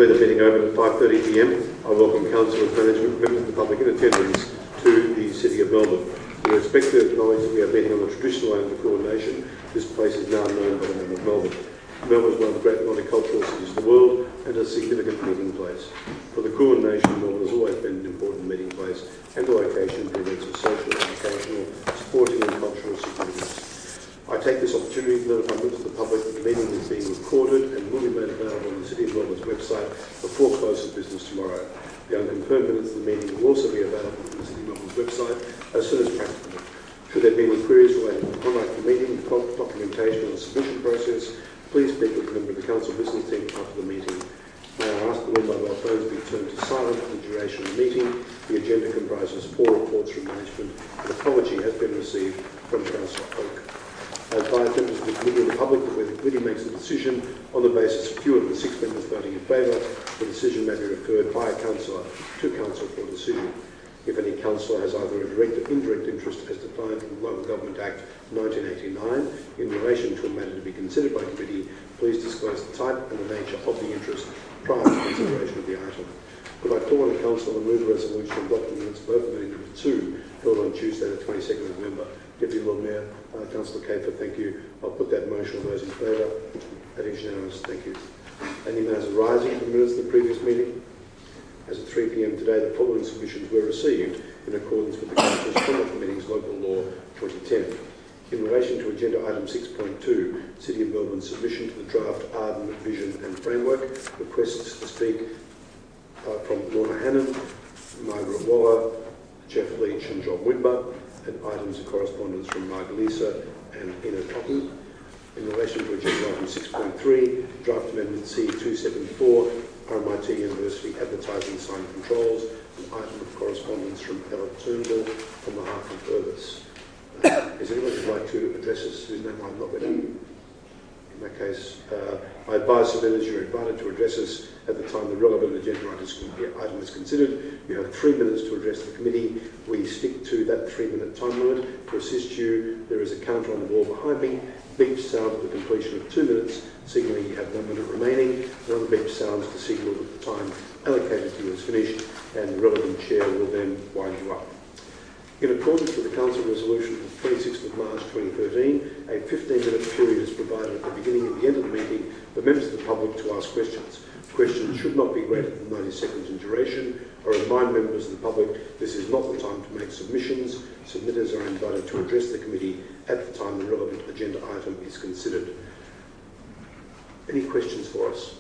declare the meeting open at 5:30 p.m. I welcome councillors, management, members of the public in attendance to the City of Melbourne. We respect to acknowledge that we are meeting on the traditional land of the Kulin Nation. This place is now known by the name of Melbourne. Melbourne is one of the great multicultural cities of the world and a significant meeting place. For the Kulin Nation, Melbourne has always been an important meeting place and a location for events of social, educational, sporting and cultural significance. I take this opportunity to notify members of the public that the meeting is being recorded and will be made available on the City of Melbourne's website before close of business tomorrow. The unconfirmed minutes of the meeting will also be available on the City of Melbourne's website as soon as practicable. Should there be any queries relating to the conduct of the meeting, the documentation and the submission process, please speak with a member of the Council Business Team after the meeting. May I ask that all mobile phones be turned to silent for the duration of the meeting. The agenda comprises 4 reports from management. An apology has been received from Councillor Oak. I advise members of the committee and the public that where the committee makes a decision on the basis of fewer than 6 members voting in favour, the decision may be referred by a councillor to council for decision. If any councillor has either a direct or indirect interest as defined in the Local Government Act 1989 in relation to a matter to be considered by committee, please disclose the type and the nature of the interest prior to consideration of the item. Could I call on a councillor and move a resolution adopting minutes of open meeting number 2 held on Tuesday the 22nd of November? Deputy Lord Mayor, Councillor Caper, thank you. I'll put that motion on those in favour. That is unanimous. Thank you. Any matters arising from the minutes of the previous meeting? As at 3 p.m. today, the following submissions were received in accordance with the Council's Conduct Meetings Local Law 2010. In relation to Agenda Item 6.2, City of Melbourne's submission to the draft Arden Vision and Framework, requests to speak from Lorna Hannon, Margaret Waller, Jeff Leach and John Wimber, and items of correspondence from Margalisa and Ina Totten. In relation to Agenda Item 6.3, Draft Amendment C274, RMIT University Advertising Sign Controls, an item of correspondence from Ella Turnbull on behalf of Urbis. Is anyone who'd like to address us whose name I've not read? In that case, I advise submitters you're invited to address us at the time the relevant agenda item is considered. You have 3 minutes to address the committee. We stick to that 3-minute time limit. To assist you, there is a counter on the wall behind me. Beep sound at the completion of 2 minutes, signalling you have 1 minute remaining. Another beep sounds to signal that the time allocated to you is finished, and the relevant chair will then wind you up. In accordance with the Council Resolution of the 26th of March 2013, a 15-minute period is provided at the beginning and the end of the meeting for members of the public to ask questions. Questions should not be greater than 90 seconds in duration. I remind members of the public this is not the time to make submissions. Submitters are invited to address the committee at the time the relevant agenda item is considered. Any questions for us?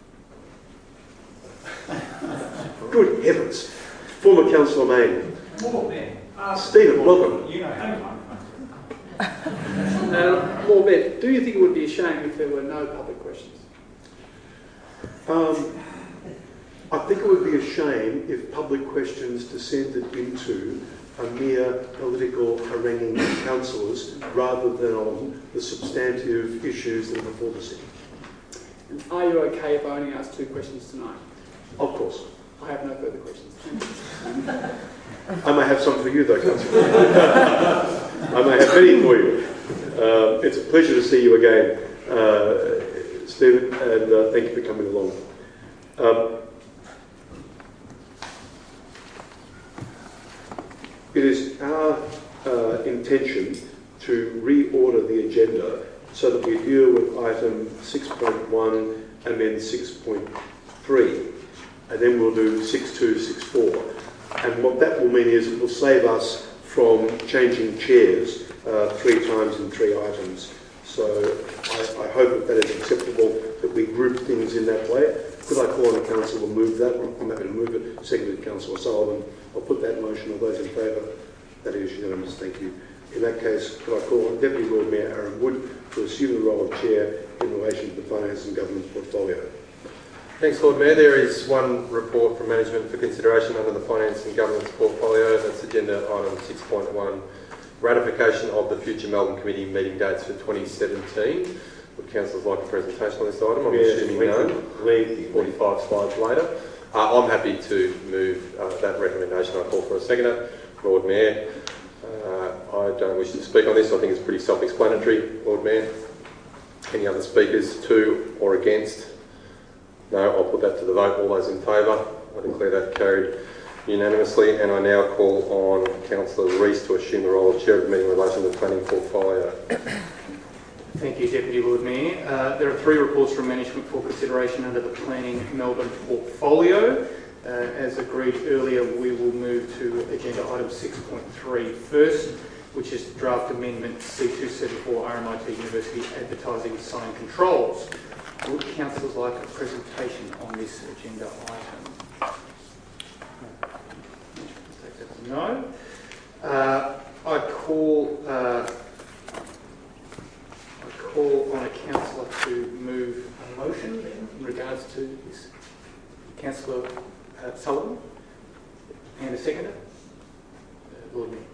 Good heavens. Former Councillor Mayne. Stephen, welcome. You know Lord Mayor, do you think it would be a shame if there were no public questions? I think it would be a shame if public questions descended into a mere political haranguing of councillors rather than on the substantive issues that are before the city. And are you okay if I only ask 2 questions tonight? Of course. I have no further questions. I may have some for you though, Councillor. I may have many for you. It's a pleasure to see you again, Stephen, and thank you for coming along. It is our intention to reorder the agenda so that we deal with item 6.1 and then 6.3, and then we'll do 6.2, 6.4. And what that will mean is it will save us from changing chairs 3 times in 3 items. So I hope that is acceptable, that we group things in that way. Could I call on the council to move that? I'm happy to move it. Seconded Councillor Sullivan. I'll put that motion. All those in favour? That is unanimous. Thank you. In that case, could I call on Deputy Lord Mayor Aaron Wood to assume the role of Chair in relation to the Finance and Governance portfolio? Thanks, Lord Mayor. There is one report from management for consideration under the Finance and Governance portfolio. That's agenda item 6.1, ratification of the future Melbourne Committee meeting dates for 2017. Would councillors like a presentation on this item? I'm assuming no. 45 slides later. I'm happy to move that recommendation. I call for a seconder. Lord Mayor, I don't wish to speak on this. I think it's pretty self-explanatory, Lord Mayor. Any other speakers to or against? No, I'll put that to the vote. All those in favour? I declare that carried unanimously, and I now call on Councillor Rees to assume the role of Chair of the meeting in relation to the planning portfolio. Thank you, Deputy Lord Mayor. There are 3 reports from management for consideration under the Planning Melbourne portfolio. As agreed earlier, we will move to agenda item 6.3 first, which is draft amendment C274 RMIT University advertising sign controls. Would councillors like a presentation on this agenda item? No. I call on a councillor to move a motion in regards to this. Councillor Sullivan, and a seconder. Lord Mayor.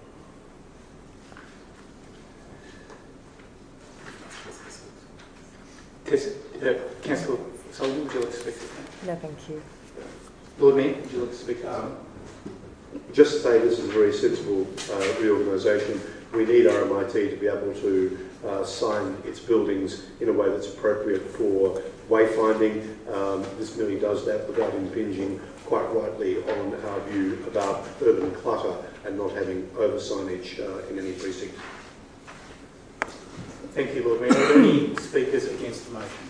Councillor Sullivan, would you like to speak to that? No, thank you. Lord Mayor, would you like to speak to that? Just to say this is a very sensible reorganisation. We need RMIT to be able to sign its buildings in a way that's appropriate for wayfinding. This merely does that without impinging quite rightly on our view about urban clutter and not having over-signage in any precinct. Thank you, Lord Mayor. Are there any speakers against the motion?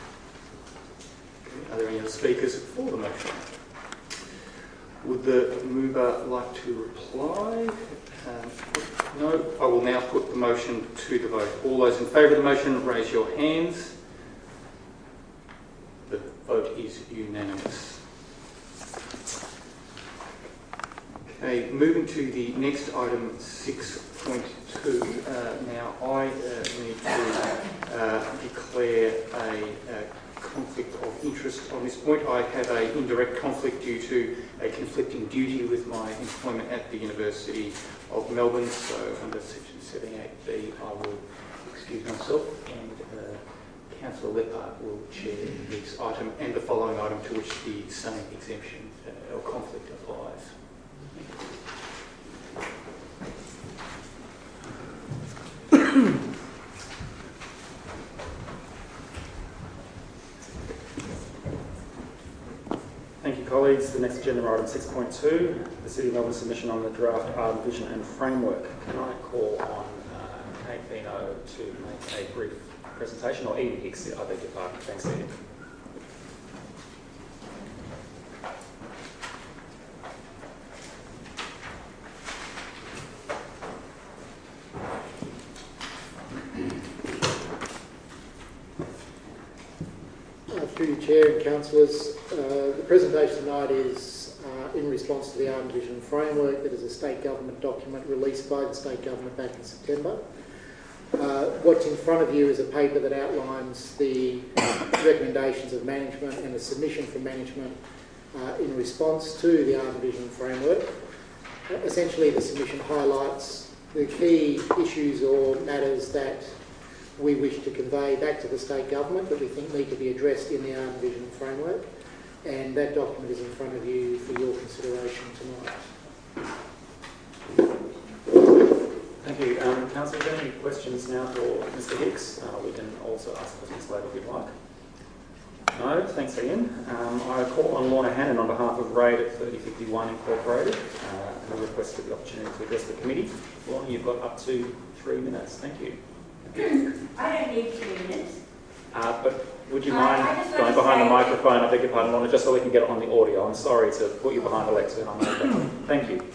Are there any other speakers for the motion? Would the mover like to reply? No. I will now put the motion to the vote. All those in favour of the motion, raise your hands. The vote is unanimous. Okay, moving to the next item, 6.2. Now, I need to declare a conflict of interest on this point. I have an indirect conflict due to a conflicting duty with my employment at the University of Melbourne. So under section 78B, I will excuse myself, and Councillor Leppard will chair this item and the following item to which the same exemption or conflict applies. Thank you, colleagues. The next agenda item 6.2, the City of Melbourne submission on the draft Art Vision and Framework. Can I call on Kate Bino to make a brief presentation, or Ian Hicks, I beg your pardon. Thanks, Ian. Through you, Chair and Councillors, the presentation tonight is in response to the Art Vision Framework, that is a state government document released by the state government back in September. What's in front of you is a paper that outlines the recommendations of management and a submission from management in response to the Art Vision Framework. Essentially, the submission highlights the key issues or matters that we wish to convey back to the state government that we think need to be addressed in the Art Vision Framework, and that document is in front of you for your consideration tonight. Thank you. Councillor, are there any questions now for Mr Hicks? We can also ask questions later if you'd like. No? Thanks, Ian. I call on Lorna Hannon on behalf of RAID at 3051 Incorporated and I requested the opportunity to address the committee. Lorna, you've got up to 3 minutes. Thank you. I don't need 3 minutes. But would you mind going behind the microphone? I beg your pardon, Lorna, just so we can get it on the audio. I'm sorry to put you behind the lectern. Thank you.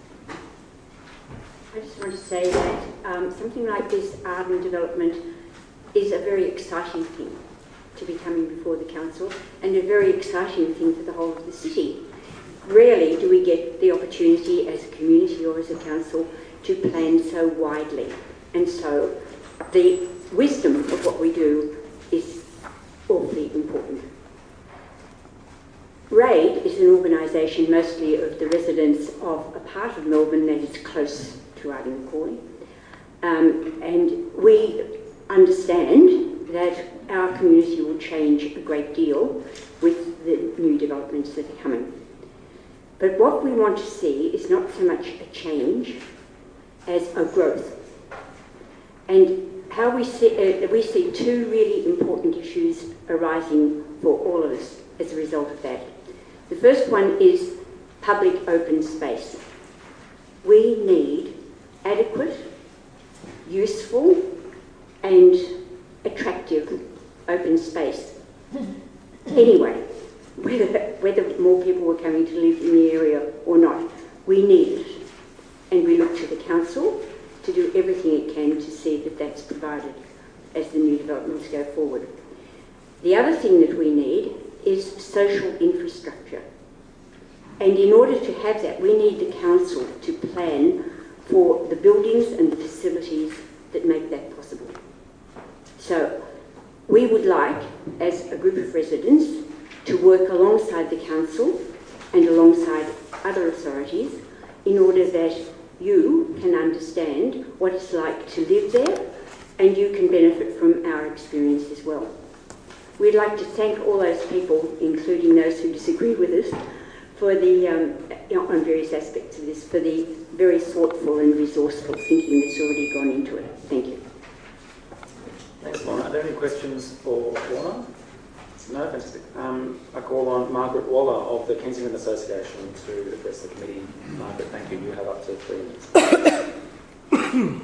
I just want to say that something like this art and development is a very exciting thing to be coming before the council, and a very exciting thing for the whole of the city. Rarely do we get the opportunity as a community or as a council to plan so widely, and so the wisdom of what we do is awfully important. RAID is an organisation mostly of the residents of a part of Melbourne that is close to Ardney Corley, and we understand that our community will change a great deal with the new developments that are coming. But what we want to see is not so much a change as a growth. And how we see two really important issues arising for all of us as a result of that. The first one is public open space. We need adequate, useful and attractive open space. Anyway, whether more people were coming to live in the area or not, we need it. And we look to the council to do everything it can to see that that's provided as the new developments go forward. The other thing that we need is social infrastructure. And in order to have that, we need the council to plan for the buildings and the facilities that make that possible. So we would like, as a group of residents, to work alongside the council and alongside other authorities in order that you can understand what it's like to live there and you can benefit from our experience as well. We'd like to thank all those people, including those who disagree with us, for the, on various aspects of this, for the very thoughtful and resourceful thinking that's already gone into it. Thank you. Thanks, Lorna. Are there any questions for Lorna? No, fantastic. I call on Margaret Waller of the Kensington Association to address the committee. Margaret, thank you. You have up to 3 minutes.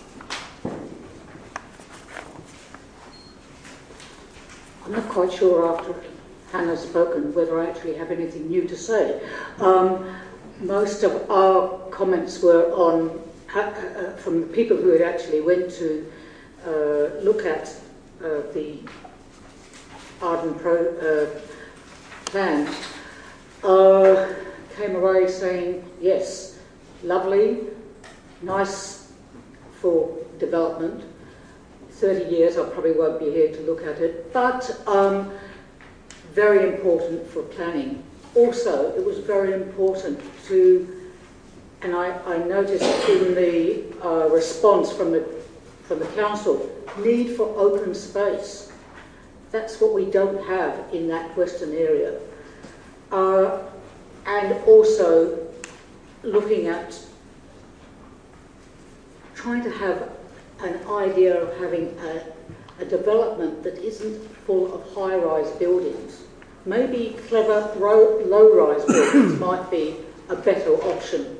I'm not quite sure after Hannah's spoken whether I actually have anything new to say. Most of our comments were on from the people who had actually went to look at the Arden plan, came away saying, yes, lovely, nice for development. 30 years, I probably won't be here to look at it, but very important for planning. Also, it was very important to, and I noticed in the response from the council, need for open space. That's what we don't have in that western area. And also looking at trying to have an idea of having a development that isn't full of high-rise buildings. Maybe clever low-rise buildings might be a better option.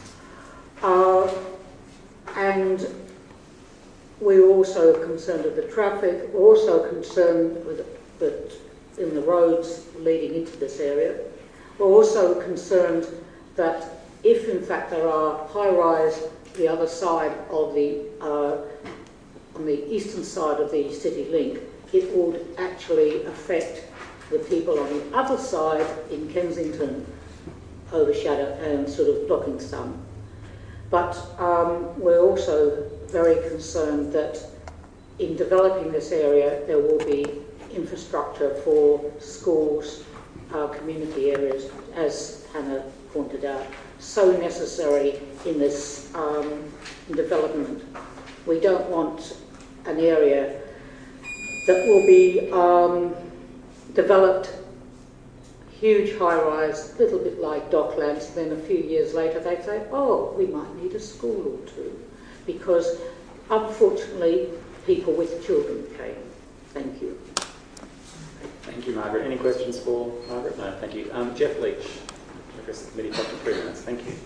And we're also concerned with the traffic. We're also concerned with that in the roads leading into this area. We're also concerned that if in fact there are high-rise the other side of the on the eastern side of the city link, it would actually affect the people on the other side in Kensington, overshadow and sort of blocking some. But we're also very concerned that in developing this area there will be infrastructure for schools, community areas, as Hannah pointed out, so necessary in this development. We don't want an area that will be developed huge high-rise, a little bit like Docklands, then a few years later they say, oh, we might need a school or two, because unfortunately people with children came. Thank you. Thank you, Margaret. Any questions for Margaret? No, thank you. Jeff Leach, address the committee, up to 3 minutes. Thank you.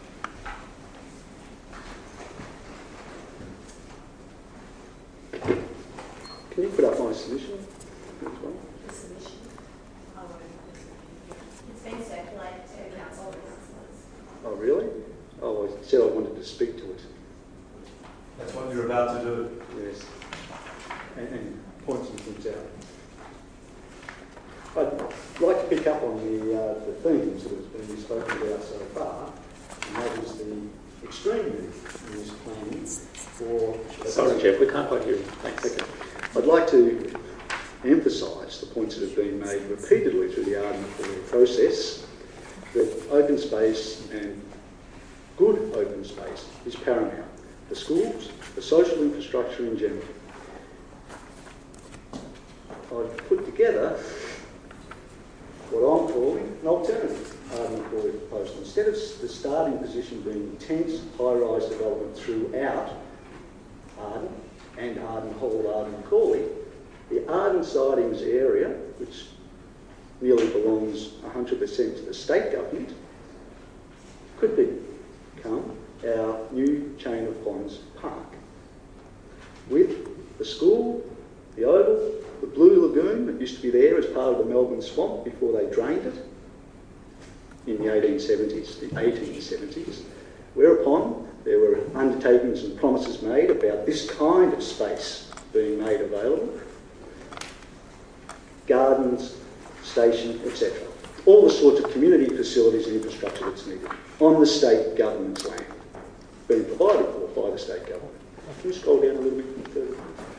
Can you put up my submission as well? The submission? It's been circulated to council. Oh, really? Oh, I said I wanted to speak to it. That's what you're about to do. Yes. And point some things out. I'd like to pick up on the themes that have been spoken about so far, and that is the extreme need in this planning for... Sorry, Jeff, we can't quite hear you. Thanks. Okay. I'd like to emphasise the points that have been made repeatedly through the Arden process, that open space and good open space is paramount for schools, for social infrastructure in general. I've put together what I'm calling an alternative Arden Corley proposal. Instead of the starting position being intense high-rise development throughout Arden and Arden Hall, Arden Corley, the Arden Sidings area, which really belongs 100% to the state government, could become our new Chain of Ponds Park, with the school, the Oval, the Blue Lagoon that used to be there as part of the Melbourne Swamp before they drained it in the 1870s, whereupon there were undertakings and promises made about this kind of space being made available, gardens, station, etc. All the sorts of community facilities and infrastructure that's needed on the state government's land, being provided for by the state government. Can you scroll down a little bit further?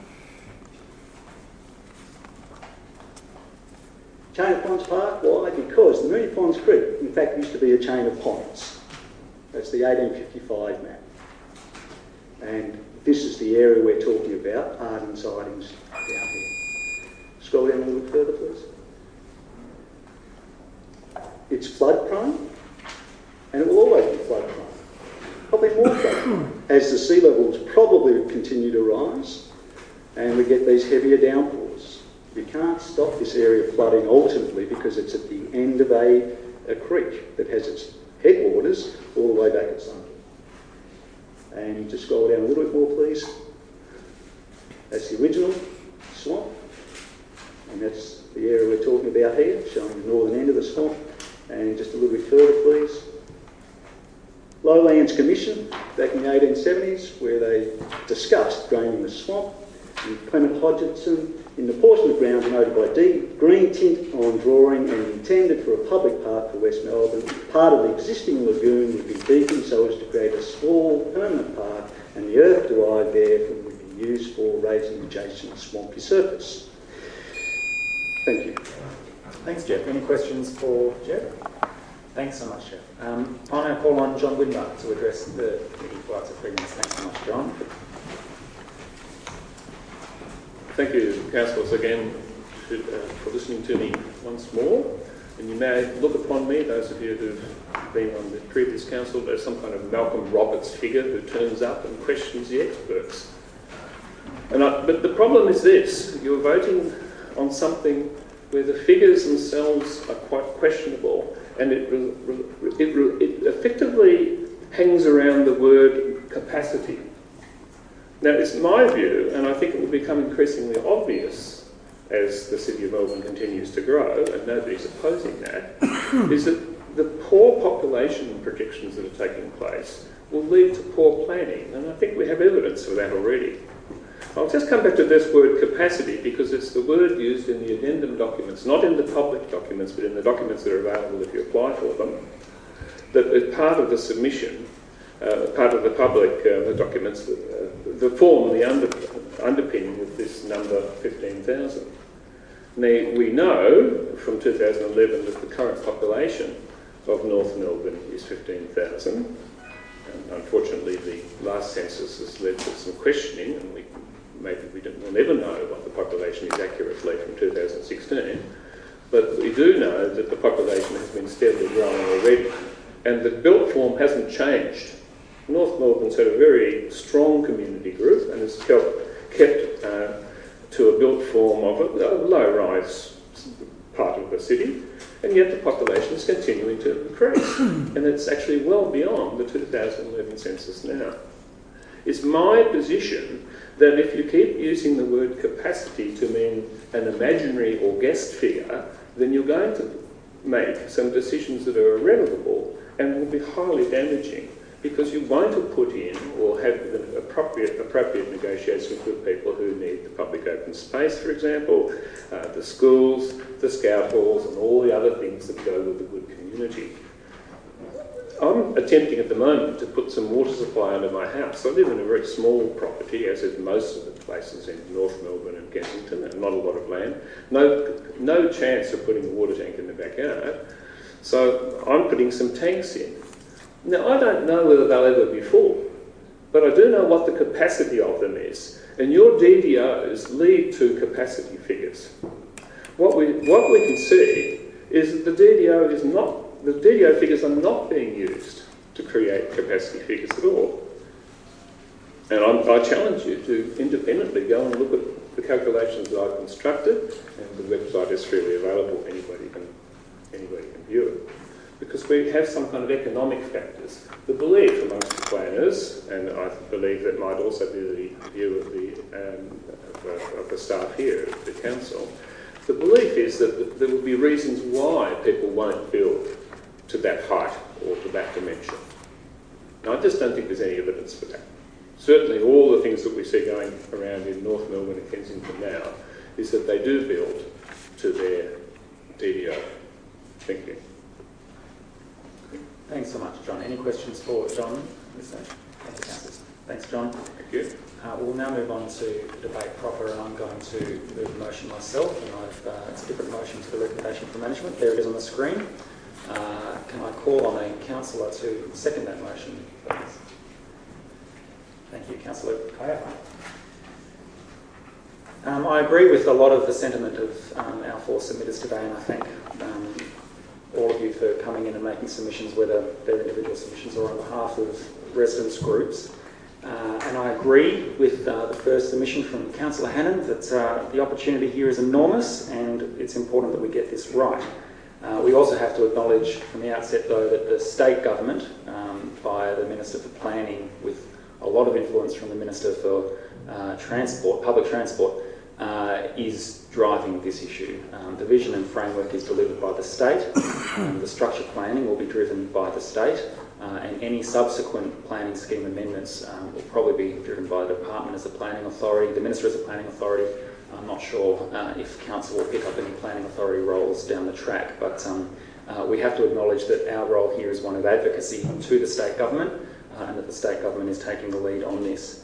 Chain of Ponds Park, why? Because the Moonee Ponds Creek, in fact, used to be a chain of ponds. That's the 1855 map. And this is the area we're talking about, Arding Sidings down here. Scroll down a little bit further, please. It's flood prone, and it will always be flood prone. Probably more flood prone, as the sea levels probably continue to rise, and we get these heavier downpours. You can't stop this area flooding ultimately because it's at the end of a creek that has its headwaters all the way back at Sunday. And just scroll down a little bit more, please. That's the original swamp, and that's the area we're talking about here, showing the northern end of the swamp. And just a little bit further, please. Lowlands Commission, back in the 1870s, where they discussed draining the swamp. And Clement Hodgson, in the portion of ground denoted by D, green tint on drawing and intended for a public park for West Melbourne, part of the existing lagoon would be deepened so as to create a small permanent park, and the earth derived therefrom would be used for raising adjacent swampy surface. Thank you. Thanks, Jeff. Any questions for Jeff? Thanks so much, Jeff. I'll now call on John Winbach to address the committee for up to 3 minutes. Thanks so much, John. Thank you, councillors, again for listening to me once more. And you may look upon me, those of you who've been on the previous council, as some kind of Malcolm Roberts figure who turns up and questions the experts. But the problem is this: you're voting on something where the figures themselves are quite questionable, and it effectively hangs around the word capacity. Now, it's my view, and I think it will become increasingly obvious as the City of Melbourne continues to grow, and nobody's opposing that, is that the poor population projections that are taking place will lead to poor planning, and I think we have evidence of that already. I'll just come back to this word capacity because it's the word used in the addendum documents, not in the public documents, but in the documents that are available if you apply for them, that is part of the submission, part of the public the documents, the form, the underpinning with this number 15,000. Now, we know from 2011 that the current population of North Melbourne is 15,000. Unfortunately, the last census has led to some questioning, and we'll never know what the population is accurately from 2016, but we do know that the population has been steadily growing already, and the built form hasn't changed. North Melbourne's had a very strong community group and has kept to a built form of a low-rise part of the city, and yet the population is continuing to increase, and it's actually well beyond the 2011 census now. It's my position that if you keep using the word capacity to mean an imaginary or guessed figure, then you're going to make some decisions that are irrevocable and will be highly damaging, because you won't have put in or have the appropriate negotiations with people who need the public open space, for example, the schools, the scout halls, and all the other things that go with a good community. I'm attempting at the moment to put some water supply under my house. I live in a very small property, as is most of the places in North Melbourne and Kensington, and not a lot of land. No chance of putting a water tank in the backyard. So I'm putting some tanks in. Now, I don't know whether they'll ever be full, but I do know what the capacity of them is. And your DDOs lead to capacity figures. What we can see is that the DDO figures are not being used to create capacity figures at all. And I challenge you to independently go and look at The calculations that I've constructed, and the website is freely available, anybody can view it. Because we have some kind of economic factors. The belief amongst the planners, and I believe that might also be the view of the staff here at the council, the belief is that there will be reasons why people won't build to that height or to that dimension. Now, I just don't think there's any evidence for that. Certainly all the things that we see going around in North Melbourne and Kensington now is that they do build to their DDO thinking. Thanks so much, John. Any questions for John at this stage? Thanks, John. Thank you. We'll now move on to debate proper, and I'm going to move the motion myself, and it's a different motion to the recommendation from management. There it is on the screen. Can I call on a councillor to second that motion, please? Thank you, Councillor Kaya. I agree with a lot of the sentiment of our four submitters today, and I thank all of you for coming in and making submissions, whether they're individual submissions or on behalf of residents' groups. And I agree with the first submission from Councillor Hannan that the opportunity here is enormous, and it's important that we get this right. We also have to acknowledge from the outset, though, that the state government, via the Minister for Planning, with a lot of influence from the Minister for Transport, Public Transport, is driving this issue. The vision and framework is delivered by the state. The structure planning will be driven by the state, and any subsequent planning scheme amendments will probably be driven by the department as a planning authority, the Minister as a planning authority. I'm not sure if council will pick up any planning authority roles down the track, but we have to acknowledge that our role here is one of advocacy to the state government, and that the state government is taking the lead on this.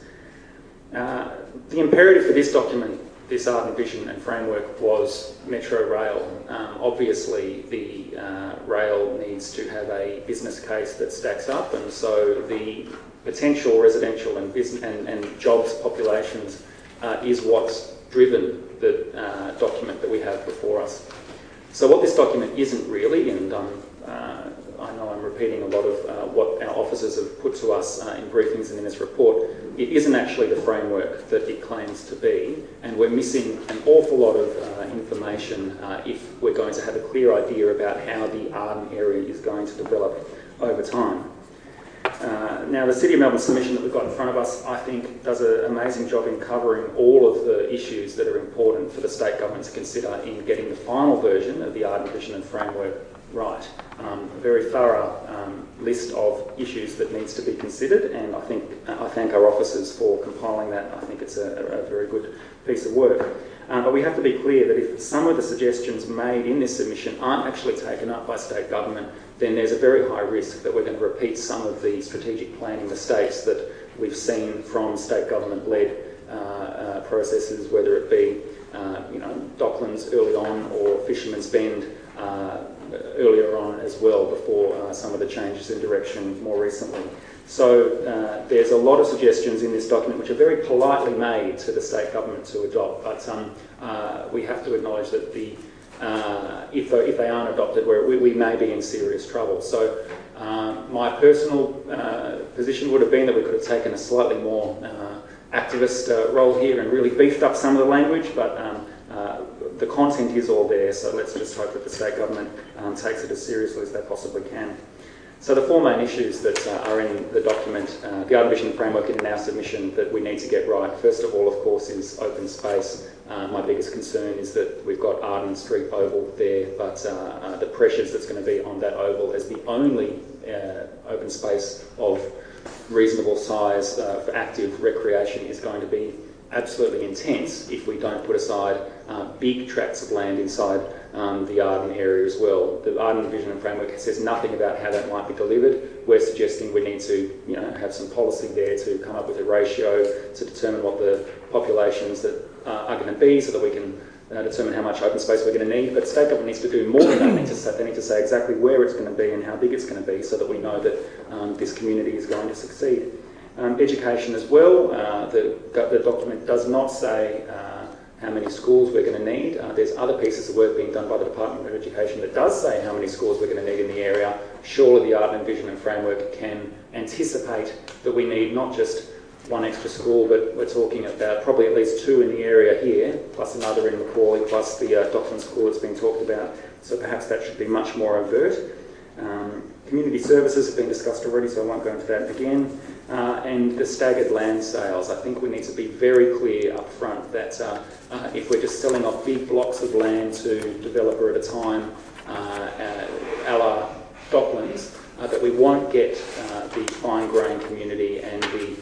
The imperative for this document, this Arden Vision and Framework, was Metro Rail. Obviously, the rail needs to have a business case that stacks up, and so the potential residential and business and jobs populations is what's driven the document that we have before us. So what this document isn't really, and I know I'm repeating a lot of what our officers have put to us in briefings and in this report, it isn't actually the framework that it claims to be, and we're missing an awful lot of information if we're going to have a clear idea about how the Arden area is going to develop over time. Now, the City of Melbourne submission that we've got in front of us, I think, does an amazing job in covering all of the issues that are important for the state government to consider in getting the final version of the Arden Vision and Framework right. A very thorough list of issues that needs to be considered, and I thank our officers for compiling that. I think it's a very good piece of work. But we have to be clear that if some of the suggestions made in this submission aren't actually taken up by state government, then there's a very high risk that we're going to repeat some of the strategic planning mistakes that we've seen from state government-led processes, whether it be Docklands early on or Fisherman's Bend earlier on as well, before some of the changes in direction more recently. So there's a lot of suggestions in this document which are very politely made to the state government to adopt, but we have to acknowledge that if they aren't adopted, we may be in serious trouble. So my personal position would have been that we could have taken a slightly more activist role here and really beefed up some of the language, but the content is all there, so let's just hope that the state government takes it as seriously as they possibly can. So the four main issues that are in the document, the Arden Vision Framework in our submission that we need to get right, first of all, of course, is open space. My biggest concern is that we've got Arden Street Oval there, but the pressures that's going to be on that oval as the only open space of reasonable size for active recreation is going to be absolutely intense if we don't put aside big tracts of land inside the Arden area as well. The Arden Vision and Framework says nothing about how that might be delivered. We're suggesting we need to have some policy there to come up with a ratio to determine what the populations that are going to be, so that we can determine how much open space we're going to need. But state government needs to do more than that. They need to say exactly where it's going to be and how big it's going to be, so that we know that this community is going to succeed. Education as well. The document does not say how many schools we're going to need. There's other pieces of work being done by the Department of Education that does say how many schools we're going to need in the area. Surely the Arden Vision and Framework can anticipate that we need not just one extra school, but we're talking about probably at least 2 in the area here, plus another in Macaulay, plus the Dockland school that's been talked about. So perhaps that should be much more overt. Community services have been discussed already, so I won't go into that again. And the staggered land sales. I think we need to be very clear up front that if we're just selling off big blocks of land to developer at a time, a la Docklands, that we won't get the fine-grained community and the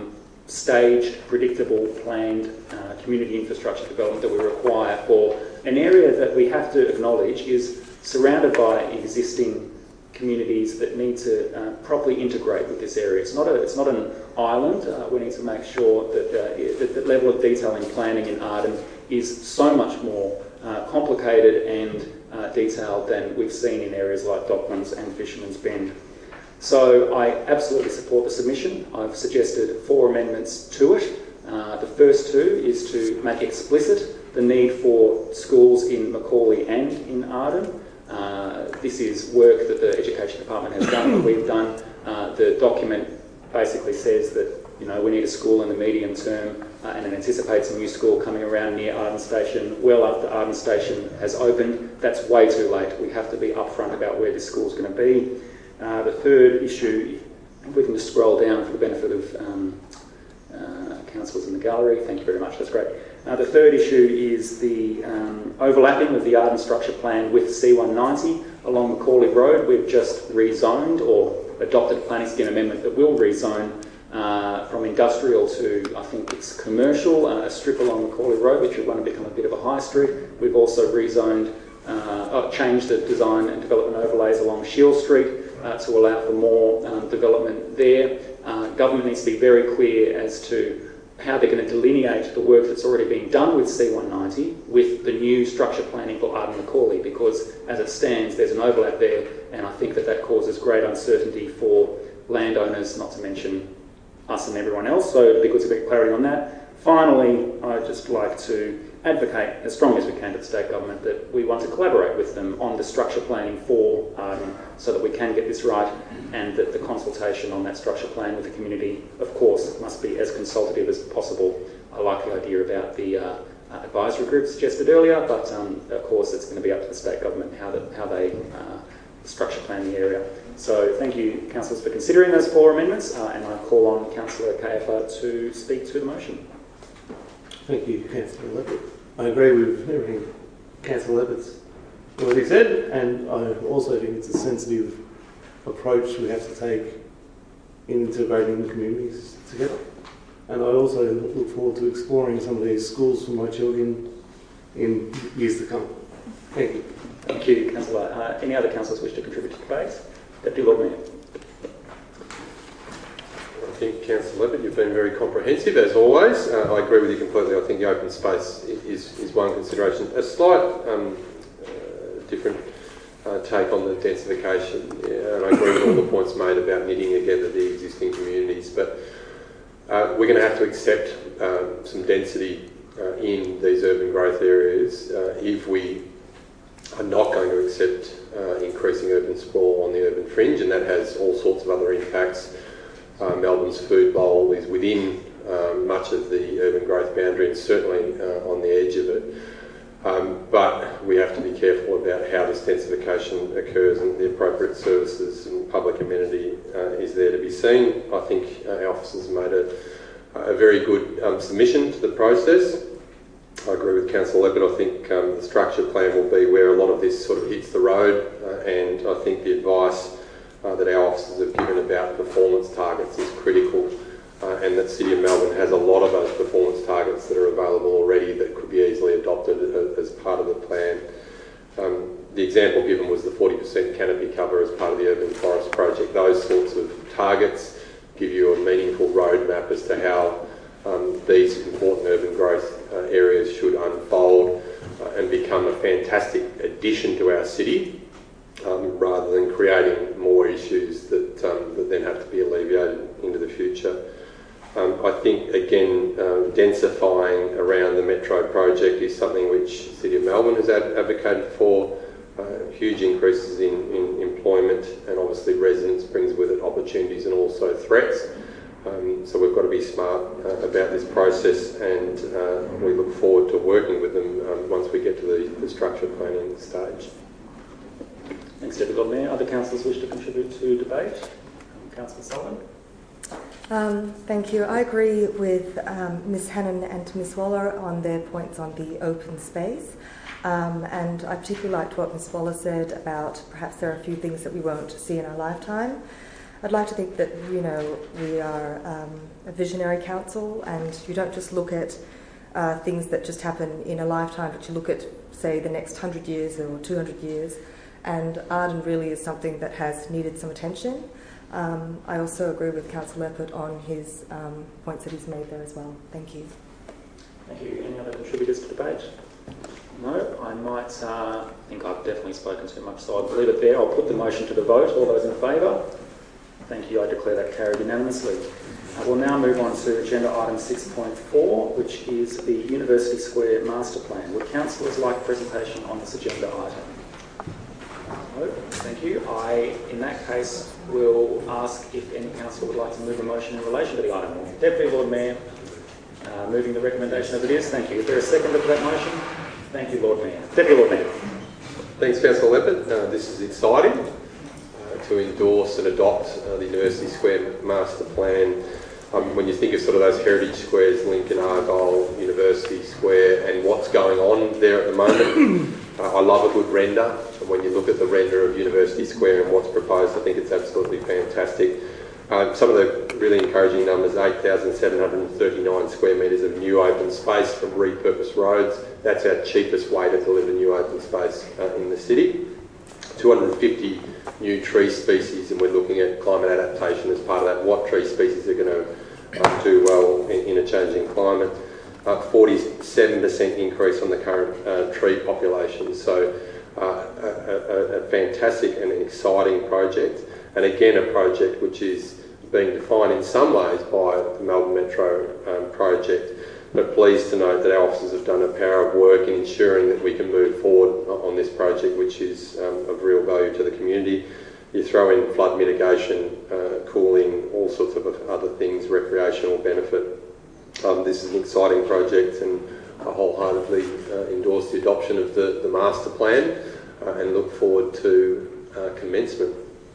staged, predictable, planned community infrastructure development that we require for an area that we have to acknowledge is surrounded by existing communities that need to properly integrate with this area. It's not an island. We need to make sure that the level of detail in planning in Arden is so much more complicated and detailed than we've seen in areas like Docklands and Fisherman's Bend. So I absolutely support the submission. I've suggested 4 amendments to it. The first 2 is to make explicit the need for schools in Macaulay and in Arden. This is work that the Education Department has done, that we've done. The document basically says that we need a school in the medium term and it anticipates a new school coming around near Arden Station well after Arden Station has opened. That's way too late. We have to be upfront about where this school's going to be. The third issue, if we can just scroll down for the benefit of councillors in the gallery. Thank you very much, that's great. The third issue is the overlapping of the Arden structure plan with C190 along Macaulay Road. We've just rezoned or adopted a planning scheme amendment that will rezone from industrial to, I think it's commercial, a strip along Macaulay Road, which would want to become a bit of a high street. We've also rezoned, changed the design and development overlays along Shield Street to allow for more development there. Government needs to be very clear as to how they're going to delineate the work that's already being done with C190 with the new structure planning for Arden Macaulay, because as it stands, there's an overlap there, and I think that causes great uncertainty for landowners, not to mention us and everyone else, so it'd be good to get clarity on that. Finally, I'd just like to advocate as strongly as we can to the state government that we want to collaborate with them on the structure planning for Arden so that we can get this right, and that the consultation on that structure plan with the community, of course, must be as consultative as possible. I like the idea about the advisory group suggested earlier, but of course it's going to be up to the state government how they structure plan the area. So thank you, councillors, for considering those 4 amendments, and I call on Councillor Kayafa to speak to the motion. Thank you, Councillor Leppert. I agree with everything Councillor Leppert's already said, and I also think it's a sensitive approach we have to take in integrating the communities together. And I also look forward to exploring some of these schools for my children in years to come. Thank you. Thank you, Councillor. Any other councillors wish to contribute to the debate? Deputy Lord Mayor. I think, Councillor Leppert, you've been very comprehensive, as always. I agree with you completely. I think the open space is one consideration. A slight different take on the densification, and I agree with all the points made about knitting together the existing communities, but we're going to have to accept some density in these urban growth areas if we are not going to accept increasing urban sprawl on the urban fringe, and that has all sorts of other impacts. Melbourne's food bowl is within much of the urban growth boundary and certainly on the edge of it. But we have to be careful about how this densification occurs, and the appropriate services and public amenity is there to be seen. I think our officers made a very good submission to the process. I agree with Councillor Leppert. I think the structure plan will be where a lot of this sort of hits the road, and I think the advice that our officers have given about performance targets is critical, and that City of Melbourne has a lot of those performance targets that are available already that could be easily adopted as part of the plan. The example given was the 40% canopy cover as part of the Urban Forest Project. Those sorts of targets give you a meaningful roadmap as to how these important urban growth areas should unfold and become a fantastic addition to our city, rather than creating more issues that then have to be alleviated into the future. I think, again, densifying around the Metro project is something which the City of Melbourne has advocated for. Huge increases in employment, and obviously residence brings with it opportunities and also threats. So we've got to be smart about this process, and we look forward to working with them once we get to the structured planning stage. Thanks, Deputy Lord Mayor. Other councillors wish to contribute to debate? Councillor Sullivan. Thank you. I agree with Ms Hannon and Ms Waller on their points on the open space. And I particularly liked what Ms Waller said about perhaps there are a few things that we won't see in our lifetime. I'd like to think that, you know, we are a visionary council, and you don't just look at things that just happen in a lifetime, but you look at, say, the next 100 years or 200 years. And Arden really is something that has needed some attention. I also agree with Councillor Leppert on his points that he's made there as well. Thank you. Thank you. Any other contributors to debate? No, I might think I've definitely spoken too much, so I'll leave it there. I'll put the motion to the vote. All those in favour? Thank you. I declare that carried unanimously. We'll now move on to agenda item 6.4, which is the University Square Master Plan. Would councillors like a presentation on this agenda item? No, thank you. In that case, will ask if any councillor would like to move a motion in relation to the item. Deputy Lord Mayor, moving the recommendation as it is. Thank you. Is there a seconder for that motion? Thank you, Lord Mayor. Deputy Lord Mayor. Thanks, Councillor Leppert. This is exciting to endorse and adopt the University Square Master Plan. When you think of sort of those heritage squares, Lincoln, Argyle, University Square, and what's going on there at the moment, I love a good render. And when you look at the render of University Square and what's proposed, I think it's absolutely fantastic. Some of the really encouraging numbers: 8,739 square metres of new open space from repurposed roads. That's our cheapest way to deliver new open space in the city. 250 new tree species, and we're looking at climate adaptation as part of that. What tree species are going to do well in a changing climate? 47% increase on the current tree population. So a fantastic and exciting project, and again a project which is being defined in some ways by the Melbourne Metro project, but pleased to note that our officers have done a power of work in ensuring that we can move forward on this project, which is of real value to the community. You throw in flood mitigation, cooling, all sorts of other things, recreational benefit. This is an exciting project, and I wholeheartedly endorse the adoption of the master plan and look forward to commencement.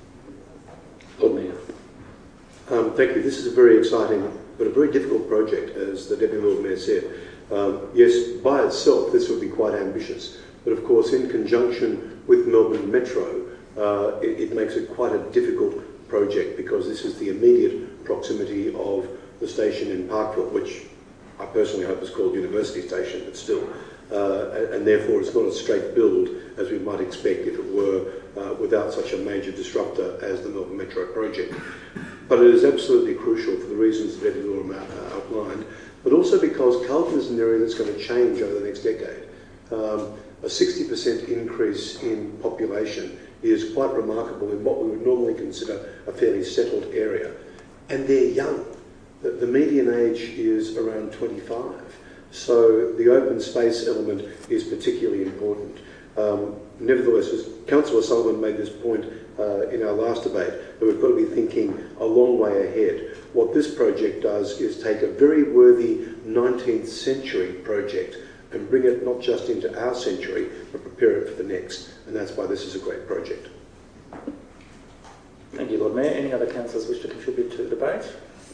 Lord Mayor. Thank you. This is a very exciting but a very difficult project, as the Deputy Lord Mayor said. Yes, by itself this would be quite ambitious, but of course in conjunction with Melbourne Metro it makes it quite a difficult project, because this is the immediate proximity of the station in Parkville, which I personally hope is called University Station, but still, and therefore it's not a straight build as we might expect if it were without such a major disruptor as the Melbourne Metro project. But it is absolutely crucial for the reasons that Deputy Lord outlined, but also because Carlton is an area that's going to change over the next decade. A 60% increase in population is quite remarkable in what we would normally consider a fairly settled area. And they're young. The median age is around 25. So the open space element is particularly important. Nevertheless, as Councillor Sullivan made this point in our last debate, that we've got to be thinking a long way ahead. What this project does is take a very worthy 19th century project and bring it not just into our century, but prepare it for the next. And that's why this is a great project. Thank you, Lord Mayor. Any other councillors wish to contribute to the debate?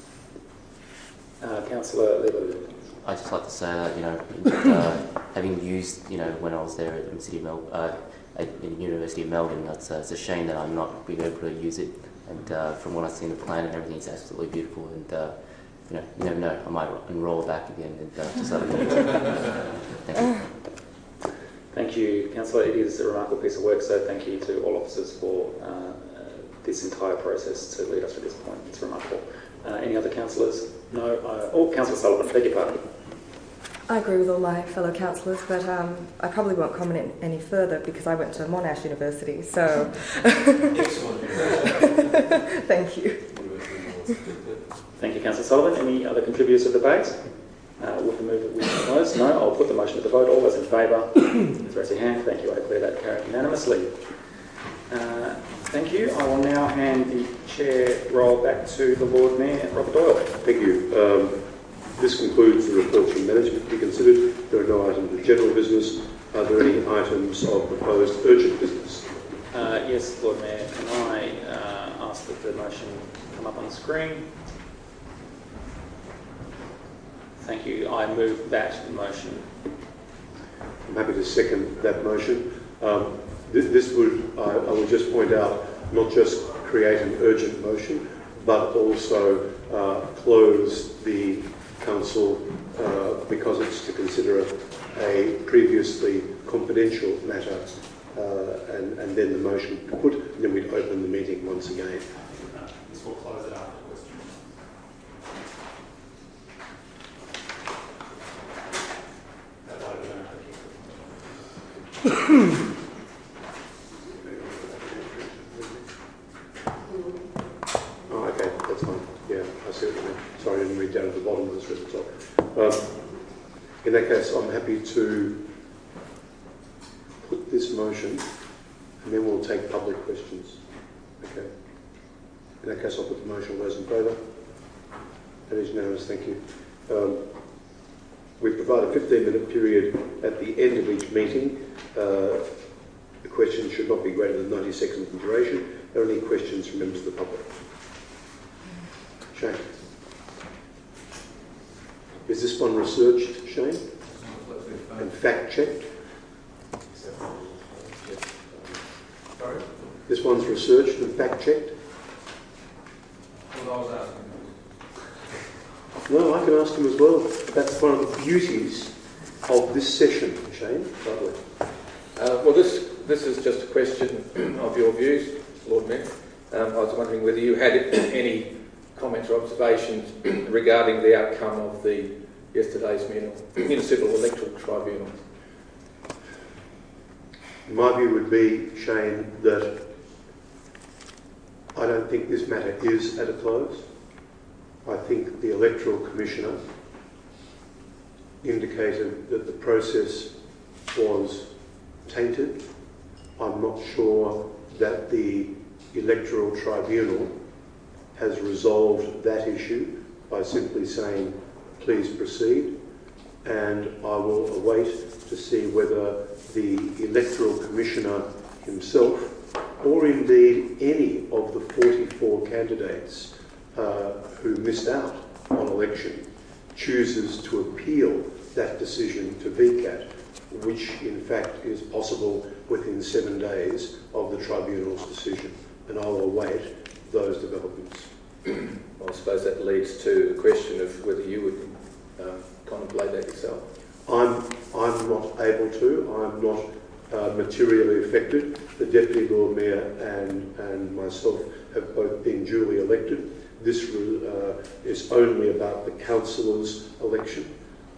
Councillor Lever. I'd just like to say that, having used, when I was there at the City of Melbourne, at the University of Melbourne, it's a shame that I'm not being able to use it. And from what I've seen, the plan and everything is absolutely beautiful. And you never know, I might enrol back again and just let me know. Thank you. Thank you, Councillor. It is a remarkable piece of work, so thank you to all officers for this entire process to lead us to this point. It's remarkable. Any other councillors? No. Councillor Sullivan, beg your pardon. I agree with all my fellow councillors, but I probably won't comment any further because I went to Monash University, so... Thank you. Thank you, Councillor Sullivan. Any other contributors to the debate? With the move that we close? No. I'll put the motion to the vote. All those in favour, please raise your hand. Thank you. I declare that carried unanimously. Thank you. I will now hand the chair role back to the Lord Mayor, Robert Doyle. Thank you. This concludes the reports from management to be considered. There are no items of general business. Are there any items of proposed urgent business? Yes, Lord Mayor. Can I ask that the motion come up on the screen? Thank you. I move that motion. I'm happy to second that motion. This would, I will just point out, not just create an urgent motion, but also close the council because it's to consider a previously confidential matter, and then the motion would be put, and then we'd open the meeting once again. This will close it after questions. Oh, okay, that's fine. Yeah, I see what you mean. Sorry, I didn't read down at the bottom of this, read the top. In that case, I'm happy to put this motion, and then we'll take public questions. Okay. In that case, I'll put the motion. All those in favour? That is unanimous. Thank you. We provide a 15-minute period at the end of each meeting. The questions should not be greater than 90 seconds in duration. Are there any questions from members of the public? Shane. Is this one researched, Shane? And fact-checked? Sorry? This one's researched and fact-checked? What I was asking. No, I can ask them as well. That's one of the beauties of this session, Shane. Lovely. Well, this is just a question of your views, Lord Mayor. I was wondering whether you had any comments or observations regarding the outcome of yesterday's Municipal Electoral Tribunal. My view would be, Shane, that I don't think this matter is at a close. I think the Electoral Commissioner indicated that the process was tainted. I'm not sure that the Electoral Tribunal has resolved that issue by simply saying, please proceed, and I will await to see whether the Electoral Commissioner himself, or indeed any of the 44 candidates who missed out on election, chooses to appeal that decision to VCAT, which in fact is possible within 7 days of the Tribunal's decision, and I will await those developments. I suppose that leads to the question of whether you would contemplate that yourself. I'm not able to. I'm not materially affected. The Deputy Lord Mayor and myself have both been duly elected. This is only about the councillors' election.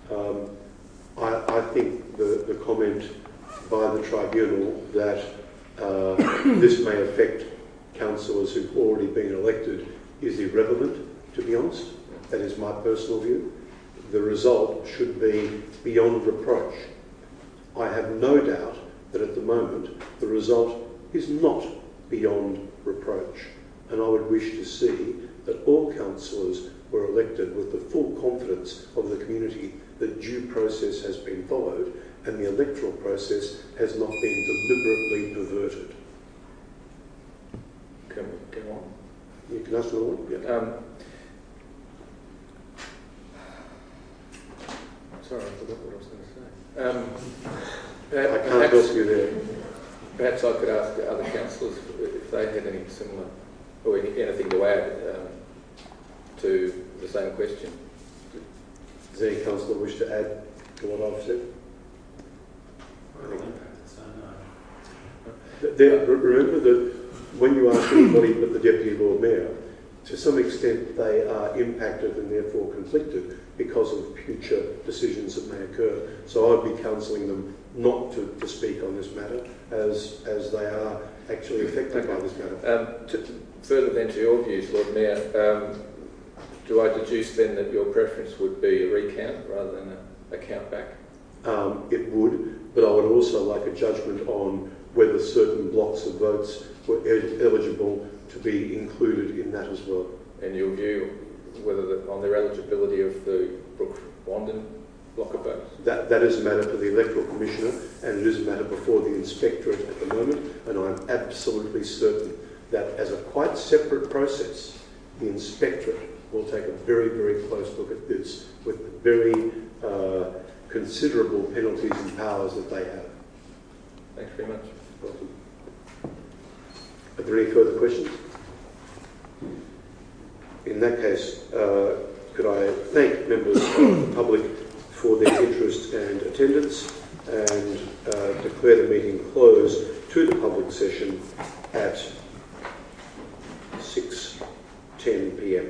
I think the comment by the tribunal that this may affect councillors who've already been elected is irrelevant, to be honest. That is my personal view. The result should be beyond reproach. I have no doubt that at the moment the result is not beyond reproach, and I would wish to see that all councillors were elected with the full confidence of the community that due process has been followed and the electoral process has not been deliberately perverted. Can we go on? You can ask another one? Yeah. Sorry, I forgot what I was going to say. I can't help you there. Perhaps I could ask the other councillors if they had any similar, or anything to add to the same question. Does any councillor wish to add to what I've said? Remember that when you ask anybody but the Deputy Lord Mayor, to some extent they are impacted and therefore conflicted because of future decisions that may occur. So I'd be counselling them not to speak on this matter as they are actually affected by this matter. Further then to your views, Lord Mayor, do I deduce then that your preference would be a recount rather than a count back? It would, but I would also like a judgment on whether certain blocks of votes were eligible to be included in that as well. And your view whether on their eligibility of the Brook-Wandin block of votes? That is a matter for the Electoral Commissioner, and it is a matter before the Inspectorate at the moment, and I'm absolutely certain that as a quite separate process, the Inspectorate will take a very, very close look at this with very considerable penalties and powers that they have. Thanks very much. Welcome. Are there any further questions? In that case, could I thank members of the public for their interest and attendance, and declare the meeting closed to the public session at 6:10 p.m.